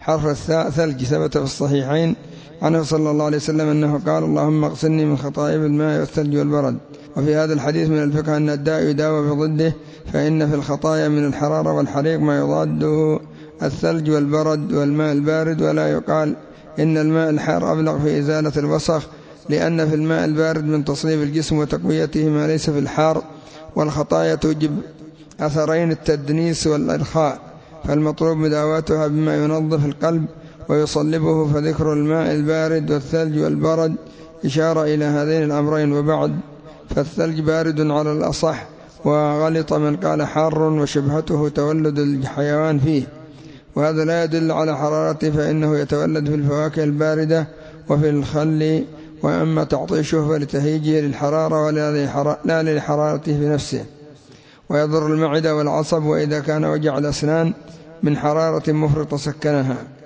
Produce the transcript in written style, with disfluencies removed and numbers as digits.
حرف الثاء ثلج. ثبت في الصحيحين عنه صلى الله عليه وسلم أنه قال: اللهم اغسلني من خطاياي بالماء والثلج والبرد. وفي هذا الحديث من الفقه أن الداء يداوى بضده، فإن في الخطايا من الحرارة والحريق ما يضاده الثلج والبرد والماء البارد، ولا يقال إن الماء الحار أبلغ في إزالة الوسخ، لأن في الماء البارد من تصليب الجسم وتقويته ما ليس في الحار. والخطايا توجب أثرين: التدنيس والإرخاء، فالمطلوب مداواتها بما ينظف القلب ويصلبه، فذكر الماء البارد والثلج والبرد إشارة إلى هذين الأمرين. وبعد، فالثلج بارد على الأصح، وغلط من قال حار، وشبهته تولد الحيوان فيه، وهذا لا يدل على حرارته، فإنه يتولد في الفواكه الباردة وفي الخل. وأما تعطيشه فلتهيجه للحرارة لا للحرارته في نفسه، ويضر المعدة والعصب، وإذا كان وجع الأسنان من حرارة مفرطة سكنها.